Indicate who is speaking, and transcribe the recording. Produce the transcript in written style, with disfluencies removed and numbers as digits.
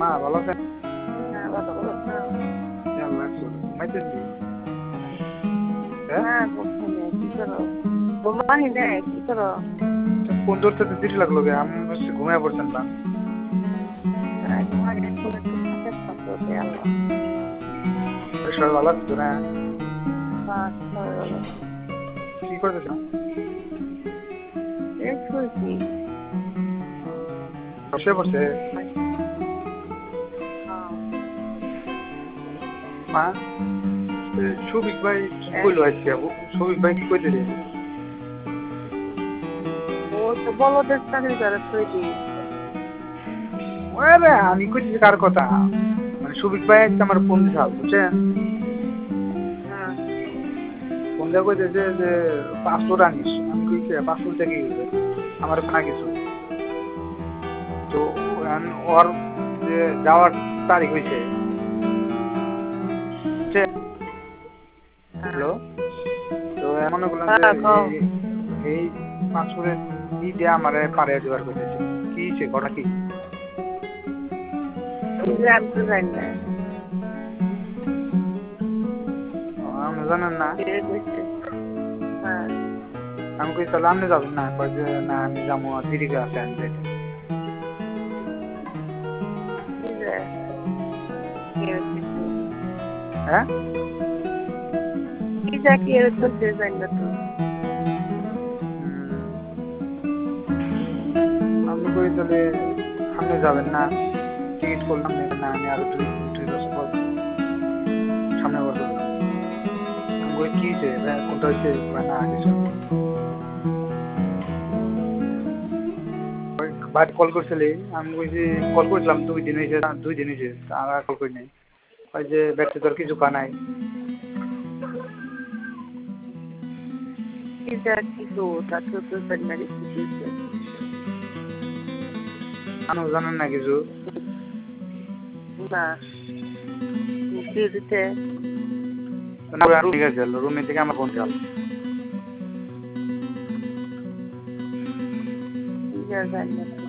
Speaker 1: মা ভালো আছেন?
Speaker 2: হ্যাঁ, ভালো বলেছেন।
Speaker 1: আল্লাহ ঘুমাইতেছি। হ্যাঁ,
Speaker 2: না, ঘুমাইনি, কি করো? ঘুমাই নাই, কি করো?
Speaker 1: ফোন ধরতে তো দেরি লাগলো গে, আমি বলছি ঘুমায় পড়ছেন না।
Speaker 2: ঘুমাই এখন একটু ফাঁকে থাকো, আল্লাহ।
Speaker 1: সবাই ভালো আছে তো না?
Speaker 2: সবাই ভালো।
Speaker 1: কি করতেছেন?
Speaker 2: এই শুয়েছি।
Speaker 1: বসে পড়ছে
Speaker 2: হ্যাঁ,
Speaker 1: মা। সৌভিক ভাই কি
Speaker 2: হ্যাঁ।
Speaker 1: কইলো আজকে? সৌভিক ভাই কি কইতেছে?
Speaker 2: ও তো বলদের চাকরি করে তৈরি।
Speaker 1: ওরে আমি কইতেছি কার কথা? মানে সৌভিক ভাই আজকে আমার ফোন দিছাল, বুঝছেন?
Speaker 2: হ্যাঁ,
Speaker 1: ফোন দিয়ে কইতেছে যে পাসপোর্ট আনিস। আমি কইছি পাসপোর্ট দিয়ে কি হইবে? আমার না কিছু। তো ওর যে যাওয়ার তারিখ হইছে,
Speaker 2: হ্যাঁ।
Speaker 1: হ্যালো? তো মনে করলাম যে
Speaker 2: হ্যাঁ, কও।
Speaker 1: এই পাসপোর্টের ই দিয়ে আমারে পারে দেওয়ার কইতেছে। কি হইছে, ঘটনা কি?
Speaker 2: আমি তো জানি না।
Speaker 1: আপনি জানেন না?
Speaker 2: কে কইছে? হ্যাঁ,
Speaker 1: আমি কই তাহলে আপনি যাবেন না? কয় যে না আমি যাবো, দেরি করে আছে আমি যাইতে।
Speaker 2: কি যে? কে কইছে?
Speaker 1: হ্যাঁ?
Speaker 2: কি যা কে কইছে জানি না তো।
Speaker 1: আমি কই তাহলে আপনি যাবেন না? টিকিট করলাম না, আমি আরো দুই বছর পর সামনে বছর যাবো। আমি কই কি হইছে? কোনটা হইছে? কয় না কিছু না। ভাই কল করছিলি? আমি কইছি কল করছিলাম 2 দিন হয়েছে, 2 দিন হয়েছে, আর কল করি নাই। কয় যে ব্যাটে তোর কিছু কয় নাই।
Speaker 2: কি যা কি গো, তা তো জানি না কি কইছে।
Speaker 1: আপনিও জানেন না কিছু?
Speaker 2: না, কি দিতে?
Speaker 1: রুমে গেছিল, রুমে থেকে আমার ফোন চাল।
Speaker 2: কি যা জানি না।